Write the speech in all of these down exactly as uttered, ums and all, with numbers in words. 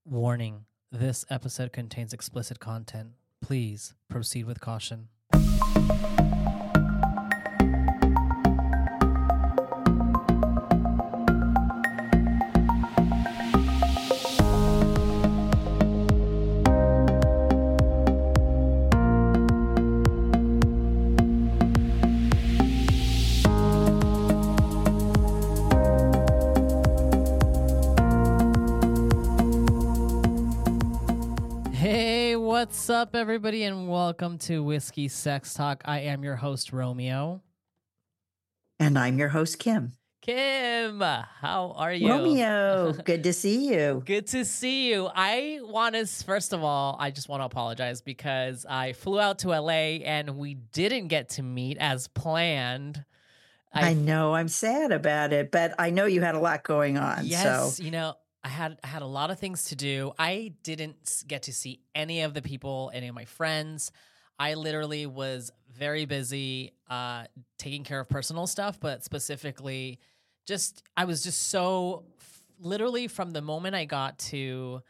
Warning, this episode contains explicit content. Please proceed with caution. What's up, everybody, and welcome to Whiskey Sex Talk. I am your host, Romeo. And I'm your host, Kim. Kim, how are you? Romeo, good to see you. Good to see you. I want to, first of all, I just want to apologize because I flew out to L A and we didn't get to meet as planned. I, I know, I'm sad about it, but I know you had a lot going on. Yes, so. you know, I had I had a lot of things to do. I didn't get to see any of the people, any of my friends. I literally was very busy uh, taking care of personal stuff, but specifically just, I was just so, literally from the moment I got to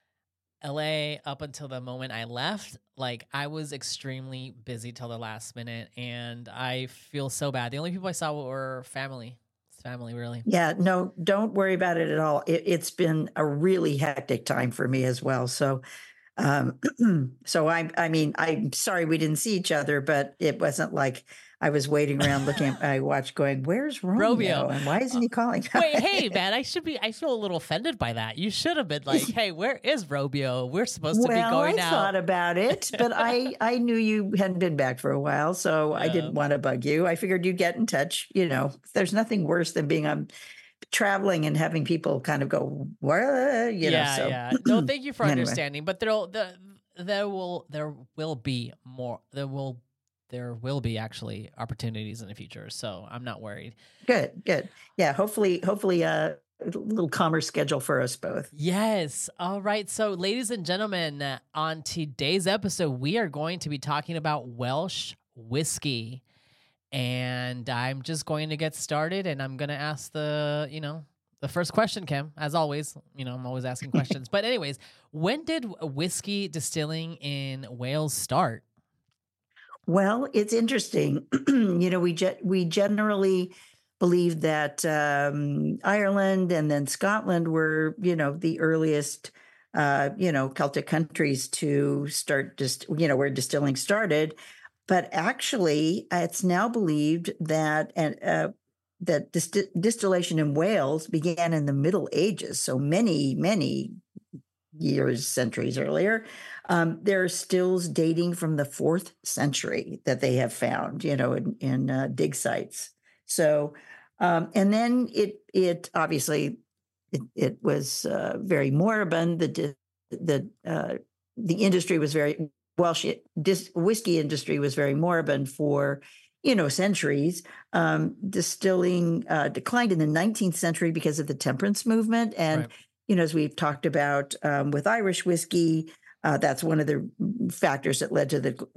L A up until the moment I left, like I was extremely busy till the last minute, and I feel so bad. The only people I saw were family. Family, really. Yeah, no, don't worry about it at all. It, it's been a really hectic time for me as well. So, um, so I, I mean, I'm sorry we didn't see each other, but it wasn't like I was waiting around looking at my watch going, where's Romeo? Romeo. And why isn't he calling? Wait, hey, man, I should be, I feel a little offended by that. You should have been like, hey, where is Romeo? We're supposed to well, be going I out. I thought about it, but I, I knew you hadn't been back for a while, so yeah. I didn't want to bug you. I figured you'd get in touch. You know, there's nothing worse than being on traveling and having people kind of go, what? You yeah, know, so. yeah. No, thank you for Anyway. understanding. But there'll, the, there will, there will be more, there will There will be actually opportunities in the future, so I'm not worried. Good, good. Yeah, hopefully, hopefully uh, a little calmer schedule for us both. Yes. All right. So, ladies and gentlemen, on today's episode, we are going to be talking about Welsh whiskey. And I'm just going to get started, and I'm going to ask the, you know, the first question, Kim, as always. You know, I'm always asking questions. But anyways, when did whiskey distilling in Wales start? Well, it's interesting. you know, we ge- we generally believe that um, Ireland and then Scotland were, you know, the earliest, uh, you know, Celtic countries to start just, you know, where distilling started. But actually, it's now believed that and uh, that dist- distillation in Wales began in the Middle Ages. So many, many years, centuries earlier. Um, there are stills dating from the fourth century that they have found, you know, in, in uh, dig sites. So, um, and then it it obviously it, it was uh, very moribund. The the uh, the industry was very Welsh dis, whiskey industry was very moribund for you know centuries. Um, distilling uh, declined in the nineteenth century because of the temperance movement, and right. you know as we've talked about um, with Irish whiskey. Uh, that's one of the factors that led to the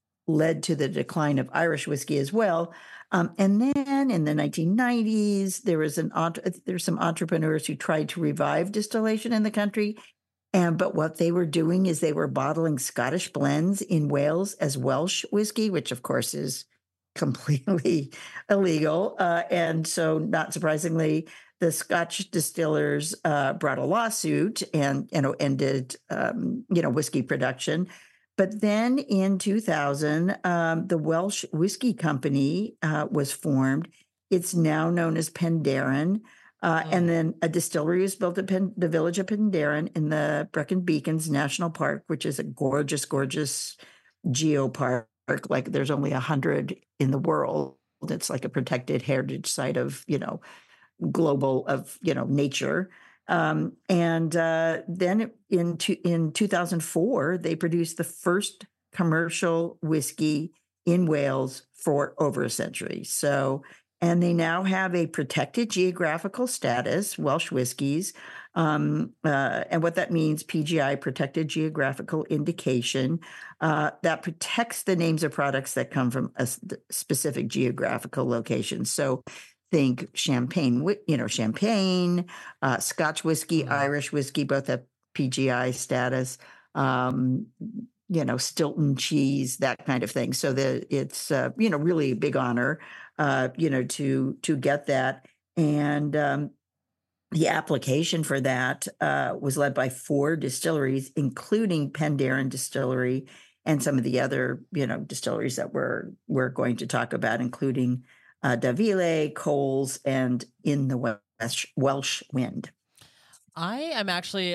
led to the decline of Irish whiskey as well. Um, and then in the nineteen nineties, there was an there's some entrepreneurs who tried to revive distillation in the country, and but what they were doing is they were bottling Scottish blends in Wales as Welsh whiskey, which of course is completely illegal. Uh, and so, not surprisingly, the Scotch distillers uh, brought a lawsuit and you know ended um, you know whiskey production. But then in two thousand, um, the Welsh Whiskey Company uh, was formed. It's now known as Penderyn. Uh, mm. And then a distillery was built at Pen- the village of Penderyn in the Brecon Beacons National Park, which is a gorgeous, gorgeous geopark. Like there's only a hundred in the world. It's like a protected heritage site of, you know, global of, you know, nature. Um, and uh, then in two, in two thousand four, they produced the first commercial whiskey in Wales for over a century. So, and they now have a protected geographical status, Welsh whiskies. Um, uh, and what that means, P G I, protected geographical indication, uh, that protects the names of products that come from a specific geographical location. So think champagne, you know, champagne, uh, Scotch whiskey, mm. Irish whiskey, both have P G I status, um, you know, Stilton cheese, that kind of thing. So that it's, uh, you know, really a big honor, uh, you know, to to get that. And um, the application for that uh, was led by four distilleries, including Penderyn Distillery and some of the other, you know, distilleries that we're we're going to talk about, including uh, Davile, Coles, and In the Welsh, Welsh Wind. I am actually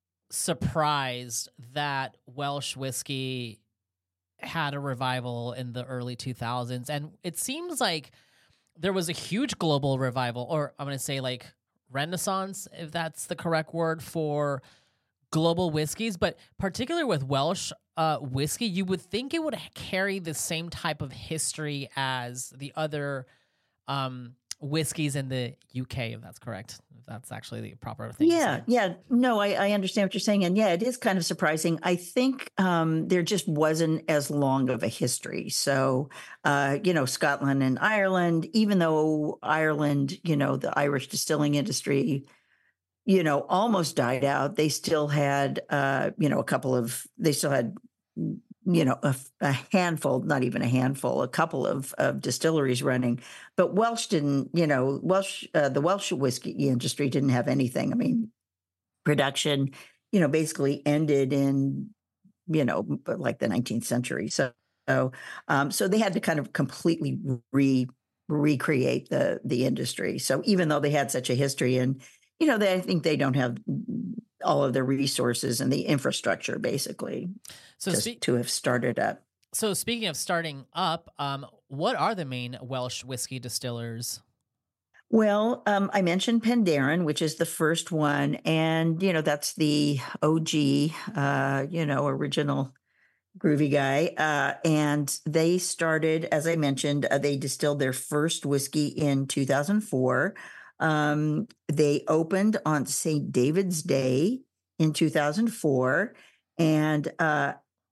surprised that Welsh whiskey had a revival in the early two thousands. And it seems like there was a huge global revival, or I'm going to say like renaissance, if that's the correct word for global whiskeys. But particularly with Welsh uh, whiskey, you would think it would carry the same type of history as the other um, whiskeys in the U K, if that's correct. If that's actually the proper thing to Yeah, say. yeah. No, I, I understand what you're saying. And yeah, it is kind of surprising. I think um, there just wasn't as long of a history. So, uh, you know, Scotland and Ireland, even though Ireland, you know, the Irish distilling industry, you know, almost died out, they still had, uh, you know, a couple of, they still had, mm, you know, a, f- a handful, not even a handful, a couple of, of distilleries running. But Welsh didn't, you know, Welsh, uh, the Welsh whiskey industry didn't have anything. I mean, production, you know, basically ended in, you know, b- like the nineteenth century. So, so, um, so they had to kind of completely re recreate the the industry. So even though they had such a history, and you know, they, I think they don't have all of the resources and the infrastructure basically So to speak. to have started up. So speaking of starting up, um, what are the main Welsh whiskey distillers? Well, um, I mentioned Penderyn, which is the first one, and you know that's the O G, uh, you know, original groovy guy. Uh, and they started, as I mentioned, uh, they distilled their first whiskey in two thousand four. Um, they opened on Saint David's Day in two thousand four. And uh,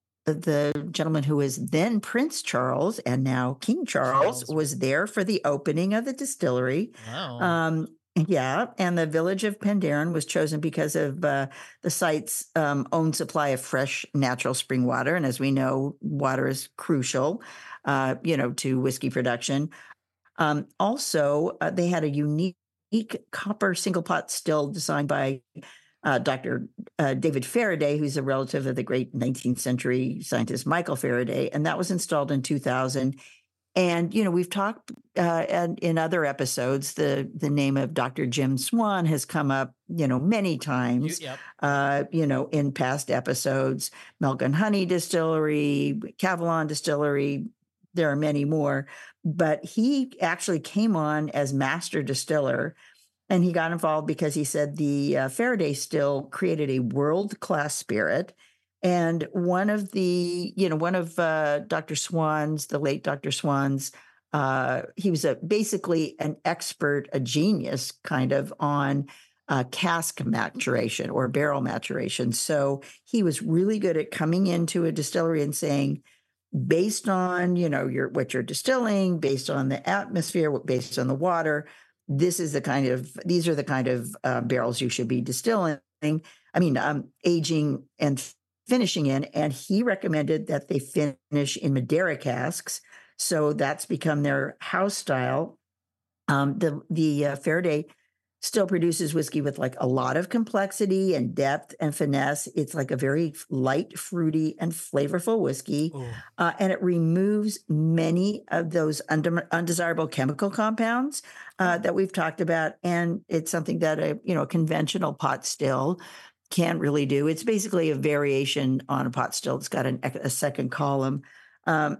the gentleman who was then Prince Charles and now King Charles Charles. was there for the opening of the distillery. Wow. Um, yeah, and the village of Penderyn was chosen because of uh, the site's um, own supply of fresh natural spring water, and as we know, water is crucial, uh, you know, to whiskey production. Um, also, uh, they had a unique copper single pot still designed by uh, Doctor Uh, David Faraday, who's a relative of the great nineteenth century scientist Michael Faraday, and that was installed in two thousand. And you know, we've talked uh, and in other episodes, the the name of Doctor Jim Swan has come up, you know, many You, times, yep. uh, you know, in past episodes. Milk and Honey Distillery, Cavalon Distillery, there are many more. But he actually came on as master distiller, and he got involved because he said the uh, Faraday still created a world class spirit. And one of the, you know, one of uh, Doctor Swan's, the late Doctor Swan's, uh, he was a basically an expert, a genius kind of on uh, cask maturation or barrel maturation. So he was really good at coming into a distillery and saying, based on, you know, your what you're distilling, based on the atmosphere, based on the water, this is the kind of these are the kind of uh, barrels you should be distilling. I mean, um, aging and finishing in. And he recommended that they finish in Madeira casks. So that's become their house style. Um, the the uh, Faraday still produces whiskey with like a lot of complexity and depth and finesse. It's like a very light, fruity, and flavorful whiskey, Ooh. uh, and it removes many of those unde- undesirable chemical compounds uh, Oh. that we've talked about. And it's something that a you know a conventional pot still can't really do. It's basically a variation on a pot still. It's got an, a second column, um,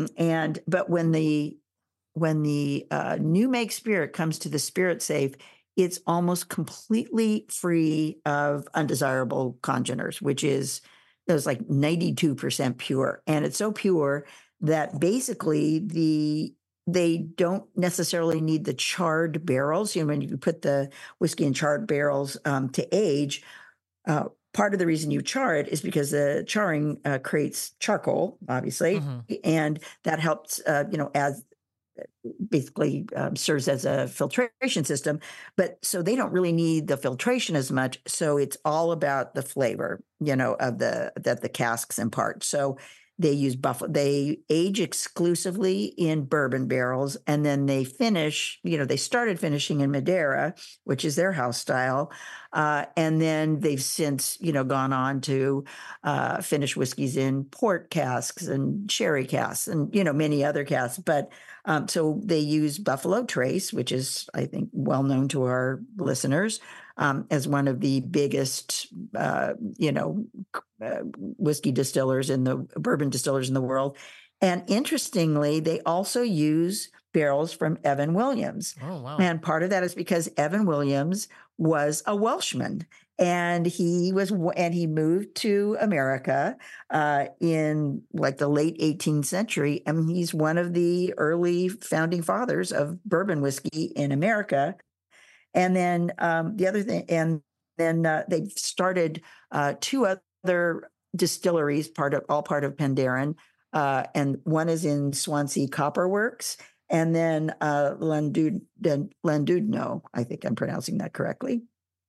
and but when the when the uh, new make spirit comes to the spirit safe, it's almost completely free of undesirable congeners, which is it was like ninety-two percent pure. And it's so pure that basically the they don't necessarily need the charred barrels. You know, when you put the whiskey in charred barrels um, to age, uh, part of the reason you char it is because the charring uh, creates charcoal, obviously, Hmm. and that helps, uh, you know, add basically um, serves as a filtration system. But so they don't really need the filtration as much. So it's all about the flavor, you know, of the that the casks impart. So they use buffalo. They age exclusively in bourbon barrels, and then they finish. You know, they started finishing in Madeira, which is their house style, uh, and then they've since, you know, gone on to uh, finish whiskeys in port casks and sherry casks, and you know many other casks. But um, so they use Buffalo Trace, which is, I think, well known to our listeners, um, as one of the biggest, uh, you know, uh, whiskey distillers in the bourbon distillers in the world. And interestingly, they also use barrels from Evan Williams. Oh, wow. And part of that is because Evan Williams was a Welshman, and he was and he moved to America uh, in like the late eighteenth century, and he's one of the early founding fathers of bourbon whiskey in America. And then um, the other thing, and then uh, they started uh, two other distilleries, part of all part of Penderyn, uh, and one is in Swansea Copper Works, and then uh, Landud- Landudno. I think I'm pronouncing that correctly.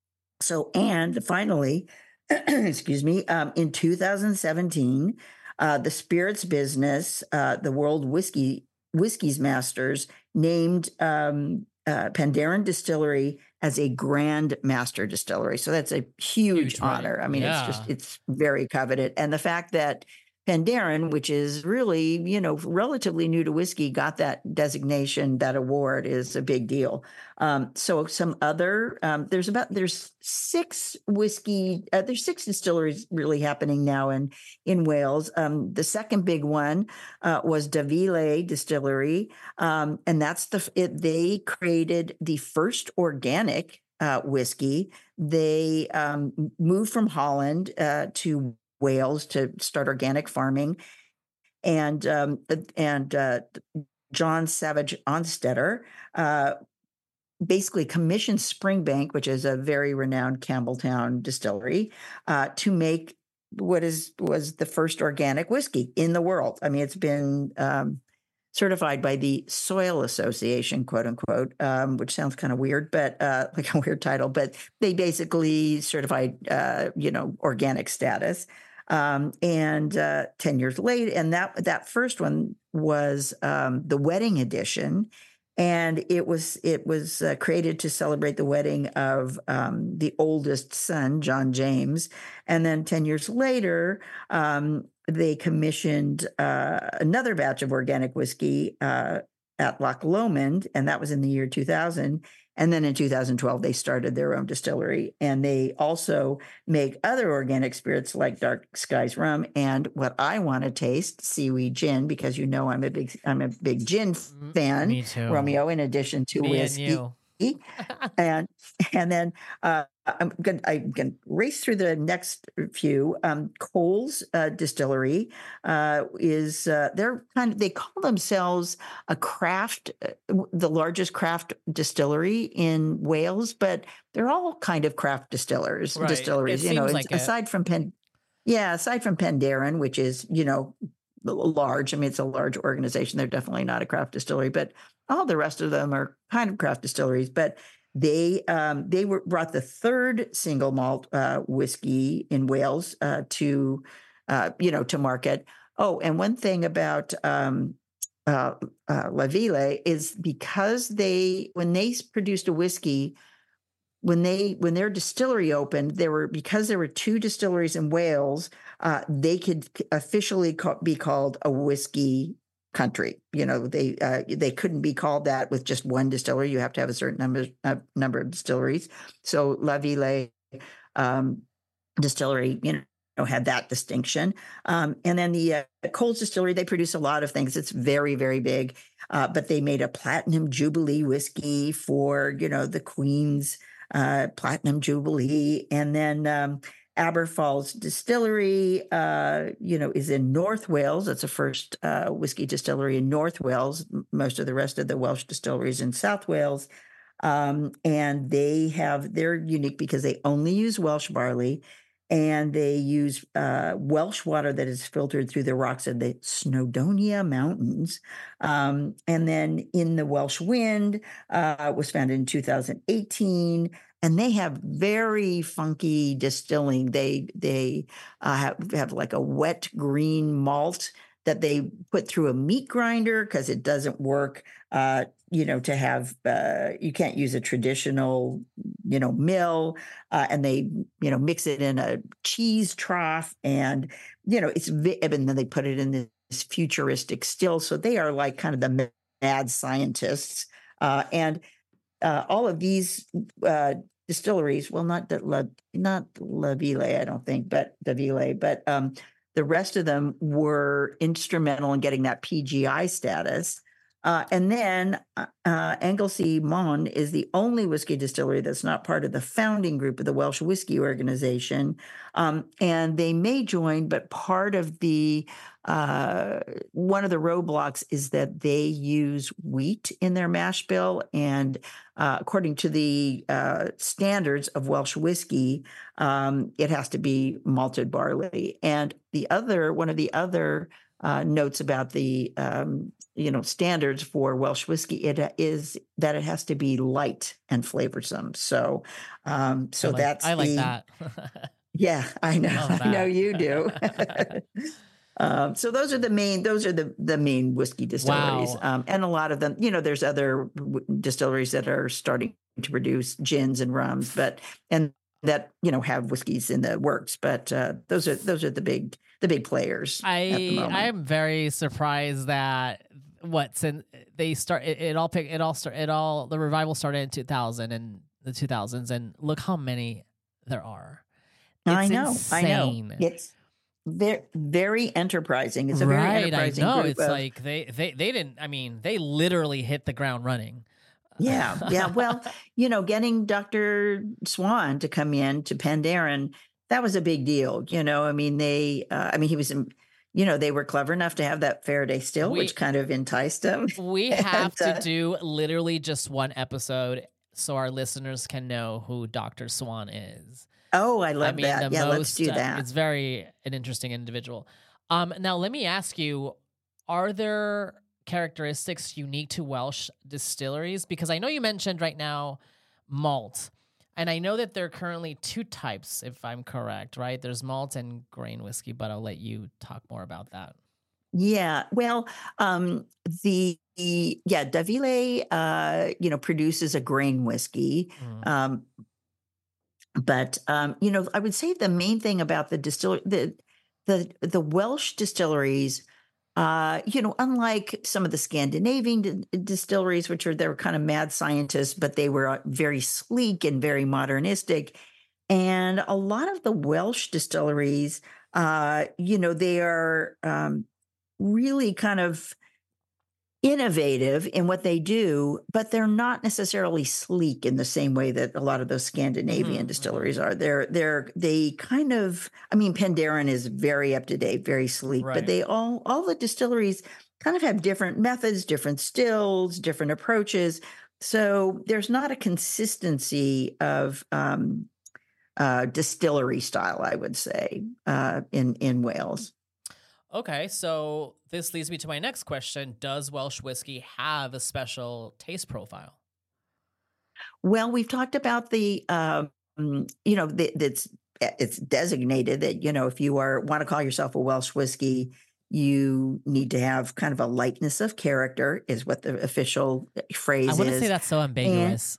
So, and finally, excuse me, um, in two thousand seventeen, uh, the spirits business, uh, the World Whiskey Whiskies Masters, named um, uh, Penderyn Distillery as a Grand Master Distillery. So that's a huge, Huge, right? honor. I mean, it's just Yeah. it's very coveted, and the fact that Penderyn, which is really, you know, relatively new to whiskey, got that designation, that award is a big deal. Um, so some other, um, there's about, there's six whiskey, uh, there's six distilleries really happening now in, in Wales. Um, the second big one uh, was Davile Distillery. Um, and that's the, it, they created the first organic uh, whiskey. They um, moved from Holland uh, to Wales to start organic farming, and um, and uh, John Savage Onstetter uh, basically commissioned Springbank, which is a very renowned Campbelltown distillery, uh, to make what is was the first organic whiskey in the world. I mean, it's been um, certified by the Soil Association, quote unquote, um, which sounds kind of weird, but uh, like a weird title. But they basically certified, uh, you know, organic status. Um, and uh, ten years later, and that that first one was um, the wedding edition, and it was it was uh, created to celebrate the wedding of um, the oldest son, John James. And then ten years later, um, they commissioned uh, another batch of organic whiskey uh, at Loch Lomond, and that was in the year two thousand. And then in two thousand twelve, they started their own distillery, and they also make other organic spirits like Dark Skies Rum and what I want to taste, Seaweed Gin, because you know I'm a big I'm a big gin M- fan, Me too. Romeo. In addition to Me and whiskey, you. and and then uh, I'm going I'm going to race through the next few. Um, Coles uh, Distillery uh, is uh, they're kind of they call themselves a craft, uh, the largest craft distillery in Wales, but they're all kind of craft distillers Right. It distilleries. You know, seems it's, like it. aside from Pen, yeah, aside from Penderyn, which is you know large. I mean, it's a large organization. They're definitely not a craft distillery, but all the rest of them are kind of craft distilleries. But they um, they were brought the third single malt uh, whiskey in Wales uh, to uh, you know to market. Oh, and one thing about um, uh, uh, La Ville is because they when they produced a whiskey when they when their distillery opened, there were because there were two distilleries in Wales, uh, they could officially ca- be called a whiskey country. You know, they uh, they couldn't be called that with just one distillery. You have to have a certain number uh, number of distilleries. So La Ville um, distillery, you know, had that distinction. Um, and then the uh, Coles Distillery, they produce a lot of things. It's very, very big. Uh, but they made a platinum jubilee whiskey for, you know, the Queen's uh, platinum jubilee. And then um, Aberfalls Distillery, uh, you know, is in North Wales. It's the first uh, whiskey distillery in North Wales. Most of the rest of the Welsh distilleries in South Wales. Um, and they have, they're unique because they only use Welsh barley. and they use uh, Welsh water that is filtered through the rocks of the Snowdonia Mountains. Um, and then in the Welsh Wind uh, was founded in two thousand eighteen, and they have very funky distilling. They they uh, have, have like a wet green malt that they put through a meat grinder because it doesn't work. Uh, you know, to have uh, you can't use a traditional, you know, mill, uh, and they, you know, mix it in a cheese trough, and you know, it's vi- and then they put it in this futuristic still. So they are like kind of the mad scientists, uh, and uh, all of these uh, distilleries, well, not the La, not La Ville, I don't think, but Davile, but um, the rest of them were instrumental in getting that P G I status. Uh, and then uh, uh, Anglesey Mon is the only whiskey distillery that's not part of the founding group of the Welsh Whiskey Organization. Um, and they may join, but part of the uh, one of the roadblocks is that they use wheat in their mash bill, and uh, according to the uh, standards of Welsh whiskey, um, it has to be malted barley. And the other one of the other uh, notes about the um, you know standards for Welsh whiskey, it is that it has to be light and flavorsome. So, um, I so like that's I like the that. yeah. I know, Love I know that. you do. Um, so those are the main those are the the main whiskey distilleries, Wow. um, and a lot of them. You know, there's other w- distilleries that are starting to produce gins and rums, but and that you know have whiskeys in the works. But uh, those are those are the big the big players at the I I moment. am very surprised that what since they start it, it all pick it all start it all the revival started in two thousand and the two thousands, and look how many there are. I It's know, I know. insane. It's very very enterprising. It's a very Right, I enterprising know. group It's of. like they they they didn't I mean, they literally hit the ground running. Yeah, yeah. Well, you know, getting Doctor Swan to come in to Penderyn, that was a big deal. You know, I mean, they, uh, I mean, he was, in- you know, they were clever enough to have that Faraday still, we which kind of enticed him. we and have to uh, do literally just one episode so our listeners can know who Doctor Swan is. oh, I I love mean, that. the Yeah, let's most do uh, that. it's very an interesting individual. Um, now let me ask you, are there characteristics unique to Welsh distilleries? Because I know you mentioned right now malt, and I know that there are currently two types, if I'm correct, right? There's malt and grain whiskey, but I'll let you talk more about that. Yeah. Well, um, the, the yeah, Davile, uh, you know, produces a grain whiskey. Mhm. Um, but um, you know, I would say the main thing about the distiller the the the Welsh distilleries, uh, you know, unlike some of the Scandinavian di- distilleries, which are they were kind of mad scientists, but they were uh, very sleek and very modernistic. And a lot of the Welsh distilleries, uh, you know, they are um, really kind of innovative in what they do, but they're not necessarily sleek in the same way that a lot of those Scandinavian Mhm. Mhm. distilleries are. They're they're they kind of I mean Penderyn is very up to date, very sleek, but Right. they all all the distilleries kind of have different methods, different stills, different approaches. So there's not a consistency of um, uh, distillery style, I would say, uh, in in Wales. Okay, so this leads me to my next question. Does Welsh whiskey have a special taste profile? Well, we've talked about the, um, you know, the, that's eh, it's designated that you know if you are want to call yourself a Welsh whiskey, you need to have kind of a lightness of character, is what the official eh, I phrase want to say is. that's so And ambiguous.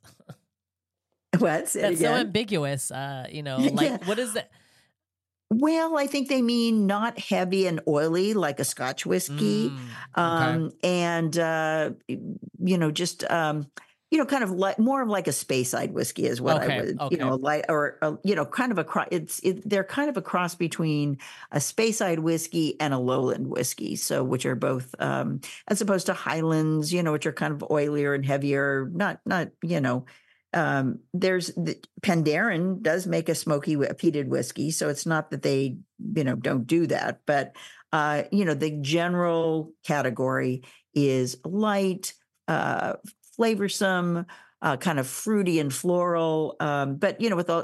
what? Say it That's so again. ambiguous. Uh, you know, like Yeah. what is that? Well, I think they mean not heavy and oily like a Scotch whiskey, Mm, okay. um, and uh, you know, just um, you know, kind of like more of like a Speyside whiskey is what I Okay. would, you Okay. know, like or uh, you know, kind of a cro- it's it, they're kind of a cross between a Speyside whiskey and a Lowland whiskey, so which are both um, as opposed to Highlands, you know, which are kind of oilier and heavier, not not you know um, there's the, Penderyn does make a smoky whi- a peated whiskey, so it's not that they you know don't do that, but uh, you know the general category is light, uh, flavorsome, uh, kind of fruity and floral, um, but you know with all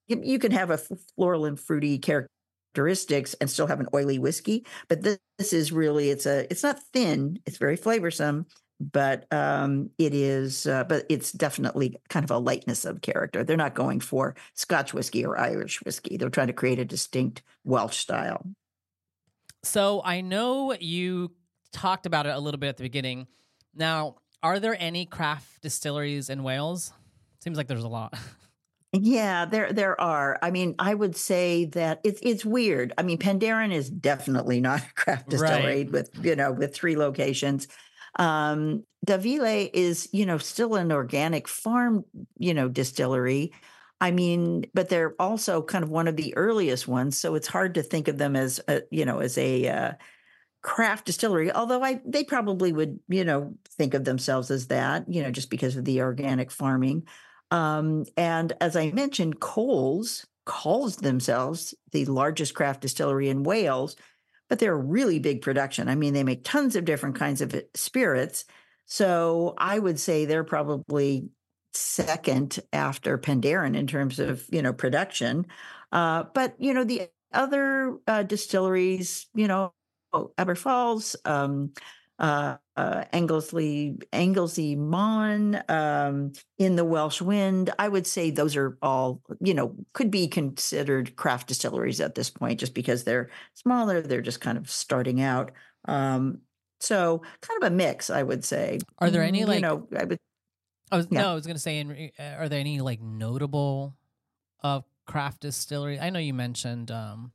you, you can have a f- floral and fruity characteristics and still have an oily whiskey, but this, this is really it's a it's not thin, it's very flavorsome, but um, it is uh, but it's definitely kind of a lightness of character. They're not going for Scotch whiskey or Irish whiskey. They're trying to create a distinct Welsh style. So I know you talked about it a little bit at the beginning. Now, are there any craft distilleries in Wales? Seems like there's a lot. Yeah, there there are. I mean, I would say that it's it's weird. I mean, Penderyn is definitely not a craft Right. distillery with, you know, with three locations. Um, Davile is, you know, still an organic farm, you know, distillery. I mean, but they're also kind of one of the earliest ones, so it's hard to think of them as a, you know, as a uh, craft distillery. Although I, they probably would, you know, think of themselves as that, you know, just because of the organic farming. Um, and as I mentioned, Coles calls themselves the largest craft distillery in Wales, but they're a really big production. I mean, they make tons of different kinds of spirits. So I would say they're probably second after Penderyn in terms of, you know, production. Uh, but, you know, the other uh, distilleries, you know, oh, Aberfalls, um, uh, uh, Anglesey, Anglesey Mon, um, in the Welsh Wind. I would say those are all, you know, could be considered craft distilleries at this point, just because they're smaller. They're just kind of starting out. Um, so kind of a mix, I would say. Are there any Mm, you like know, I would, I was yeah. no, I was gonna say, in, re- uh, are there any like notable uh craft distillery? I know you mentioned um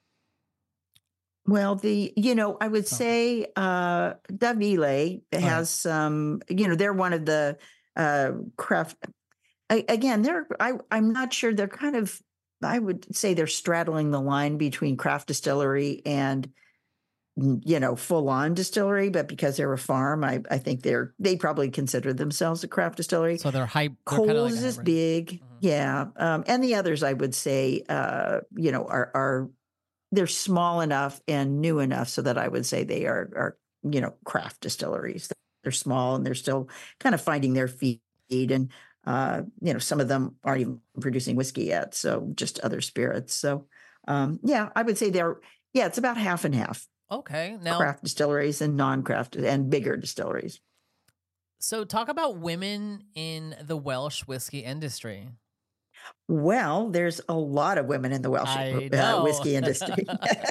Well, the you know, I would some. say uh Davile Right. has some, you know, they're one of the uh craft I, again, they're I I'm not sure they're kind of I would say they're straddling the line between craft distillery and mm, you know, full on distillery, but because they're a farm, I I think they're they probably consider themselves a craft distillery. So they're hy- they're kind of like a Coles is hybrid. big. Mhm. Yeah. Um, and the others I would say uh, you know, are are they're small enough and new enough so that I would say they are are, you know, craft distilleries. They're small and they're still kind of finding their feet and uh, you know, some of them aren't even producing whiskey yet, so just other spirits. So um, yeah, I would say they're yeah, it's about half and half Okay. Now, craft distilleries and non-craft and bigger distilleries. so talk about women in the Welsh whiskey industry. Well, there's a lot of women in the Welsh I uh, know. whiskey industry,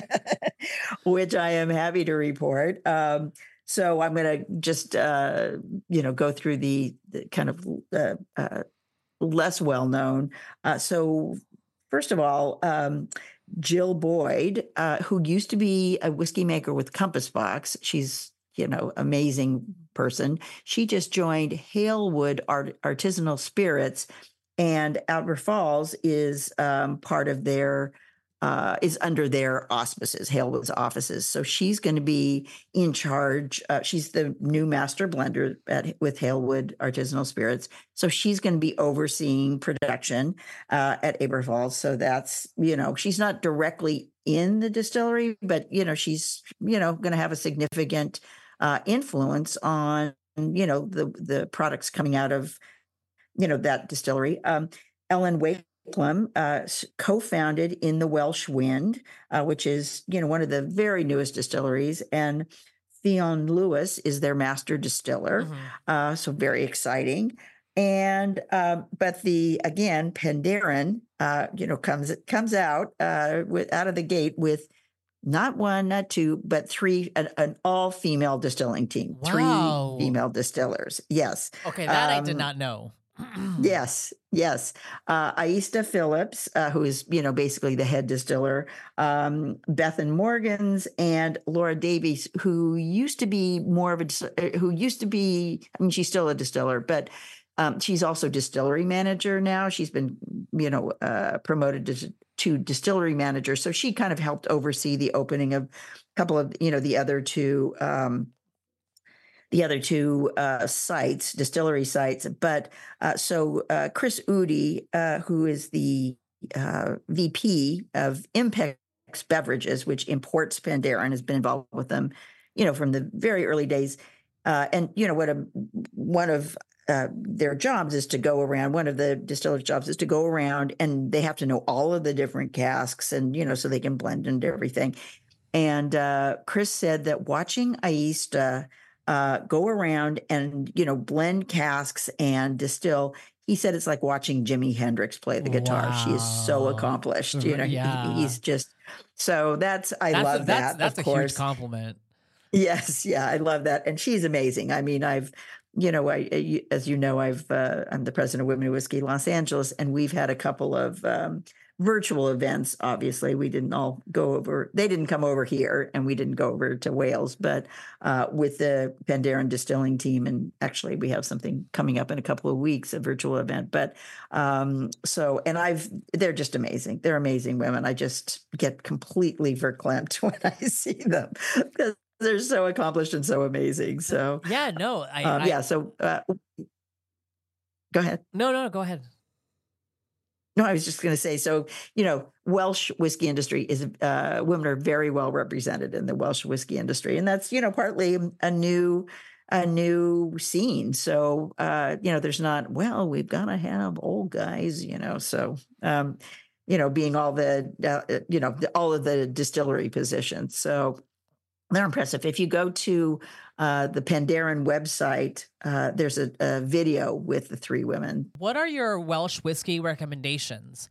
which I am happy to report. Um, so I'm going to just, uh, you know, go through the, the kind of uh, uh, less well known. Uh, so, first of all, um, Jill Boyd, uh, who used to be a whiskey maker with Compass Box, she's you know amazing person. She just joined Halewood Art- Artisanal Spirits, and Albert Falls is um, part of their uh, is under their auspices, Halewood's offices. So she's going to be in charge. Uh, she's the new master blender at with Halewood Artisanal Spirits. So she's going to be overseeing production uh, at Aberfalls. So that's you know she's not directly in the distillery, but you know she's you know going to have a significant uh, influence on you know the the products coming out of you know, that distillery. Um, Ellen Wakelam uh, co-founded in the Welsh Wind, uh, which is, you know, one of the very newest distilleries. And Theon Lewis is their master distiller. hmm Uh, so very exciting. And uh, but the again Penderyn, uh, you know, comes comes out uh, with out of the gate with not one, not two, but three, an, an all female distilling team, three Wow. female distillers. Yes. Okay, that I did Um, not know. Yes, yes. Uh, Aista Phillips, uh, who is, you know, basically the head distiller, um, Bethan Morgans, and Laura Davies, who used to be more of a, dis- uh, who used to be, I mean, she's still a distiller, but um, she's also distillery manager now. She's been, you know, uh, promoted to, to distillery manager. So she kind of helped oversee the opening of a couple of, you know, the other two. Um, the other two uh, sites, distillery sites. But uh, so uh, Chris Udi, uh, who is the uh, V P of Impex Beverages, which imports Pandera and has been involved with them, you know, from the very early days. Uh, and you know what? A, one of uh, their jobs is to go around. One of the distillers' jobs is to go around, and they have to know all of the different casks, and you know, so they can blend into everything. And uh, Chris said that watching Aista uh, go around and you know blend casks and distill, he said it's like watching Jimi Hendrix play the guitar. She is so Wow. accomplished. You know, he, Yeah. he's just so that's I That's a, love that's that. that's of a huge course. compliment. Yes, yeah, I love that, and she's amazing. I mean, I've, you know, I, I- as you know, I've uh, I'm the president of Women in Whiskey Los Angeles, and we've had a couple of um, virtual events. Obviously, we didn't all go over; they didn't come over here, and we didn't go over to Wales, but uh, with the Penderyn Distilling team, and actually, we have something coming up in a couple of weeks, a virtual event. But um, so, and I've, they're just amazing. They're amazing women. I just get completely verklempt when I see them because they're so accomplished and so amazing. So Yeah, no, I, um, I yeah. So uh, go ahead. no, no, go ahead. No, I was just going to say. So you know, Welsh whiskey industry is uh, women are very well represented in the Welsh whiskey industry, and that's you know partly a new a new scene. So uh, you know, there's not well, we've got to have old guys. You know, so. Um, you know, being all the, uh, you know, the, all of the distillery positions. So they're impressive. If you go to uh, the Penderyn website, uh, there's a, a video with the three women. What are your Welsh whiskey recommendations?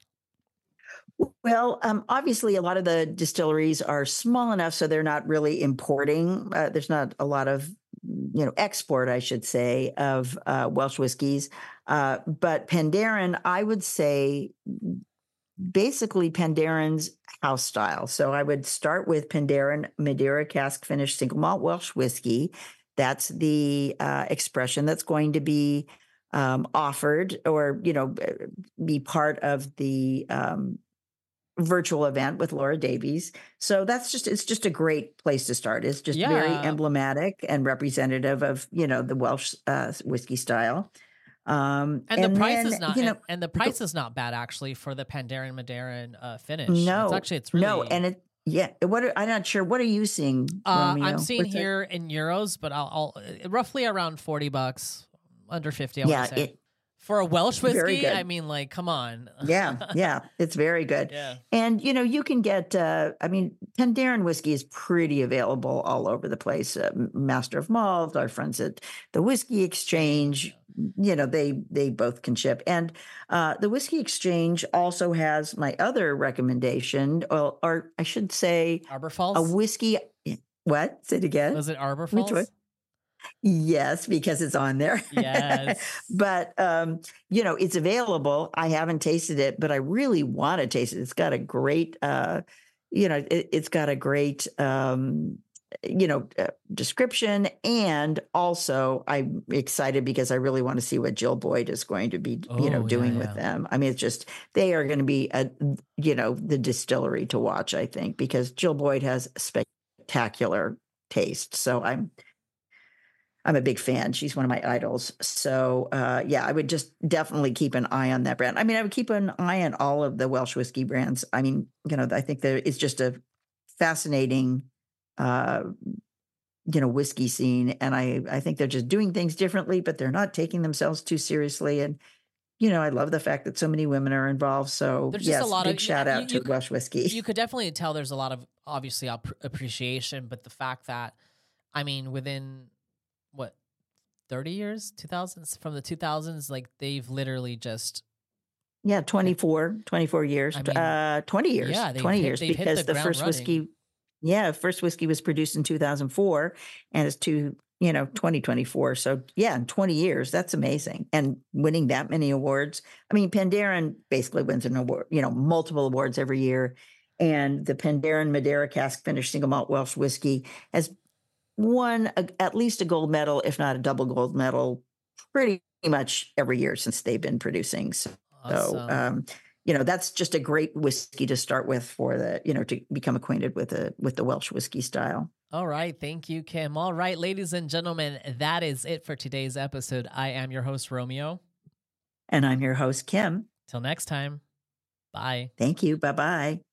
Well, um, obviously, a lot of the distilleries are small enough, so they're not really importing. Uh, there's not a lot of, you know, export, I should say, of uh, Welsh whiskeys. Uh, but Penderyn, I would say, basically Penderyn's house style. So I would start with Penderyn Madeira cask finished single malt Welsh whiskey. That's the uh, expression that's going to be um, offered, or you know, be part of the um, virtual event with Laura Davies. So that's just it's just a great place to start. It's just very Yeah. emblematic and representative of you know the Welsh uh, whiskey style. Um, And the price then, is not, you know, and, and the price is not bad actually for the Penderyn Madeiran uh, finish. no, It's actually, it's really, no, and it, yeah. What are, I'm not sure. What are you seeing, uh, Romeo? I'm seeing What's that? here in euros, but I'll, I'll uh, roughly around forty bucks, under fifty, I Yeah, want to say. it, For a Welsh very whiskey, good. I mean, like, come on. Yeah, yeah, it's very good. Yeah. And you know, you can get. Uh, I mean, Penderyn whiskey is pretty available all over the place. Uh, Master of Malt, our friends at the Whiskey Exchange, you know, they they both can ship. And uh, the Whiskey Exchange also has my other recommendation, or, or I should say, Arbor a Falls? whiskey. What? Say it again. Was it Arbor Which one? Falls? Yes, because it's on there. Yes. But um, you know, it's available. I haven't tasted it, but I really want to taste it. It's got a great uh, you know, it, it's got a great um, you know, uh, description, and also I'm excited because I really want to see what Jill Boyd is going to be, you know, Oh, yeah, doing yeah. with them. I mean, it's just they are going to be a, you know, the distillery to watch, I think, because Jill Boyd has spectacular taste. So I'm I'm a big fan. She's one of my idols. So, uh, yeah, I would just definitely keep an eye on that brand. I mean, I would keep an eye on all of the Welsh whiskey brands. I mean, you know, I think that it's just a fascinating, uh, you know, whiskey scene. And I, I think they're just doing things differently, but they're not taking themselves too seriously. And, you know, I love the fact that so many women are involved. So, There's yes, just a lot big of shout you, out you, to you, Welsh whiskey. You could definitely tell there's a lot of obviously ap- appreciation, but the fact that, I mean, within what, thirty years, two thousands, from the two thousands, like they've literally just, Yeah, twenty-four, twenty-four years, I mean, uh, twenty years, yeah, they've twenty hit, years, they've hit because the the ground first running. whiskey, yeah, first whiskey was produced in two thousand four and it's to, you know, twenty twenty-four. So yeah, in twenty years, that's amazing. And winning that many awards. I mean, Penderyn basically wins an award, you know, multiple awards every year. And the Penderyn Madeira cask finished single malt Welsh whiskey has won a, at least a gold medal, if not a double gold medal, pretty much every year since they've been producing. So, Awesome. um, you know, that's just a great whiskey to start with for the, you know, to become acquainted with the with the Welsh whiskey style. All right. Thank you, Kim. All right, ladies and gentlemen, that is it for today's episode. I am your host, Romeo. And I'm your host, Kim. Till next time. Bye. Thank you. Bye-bye.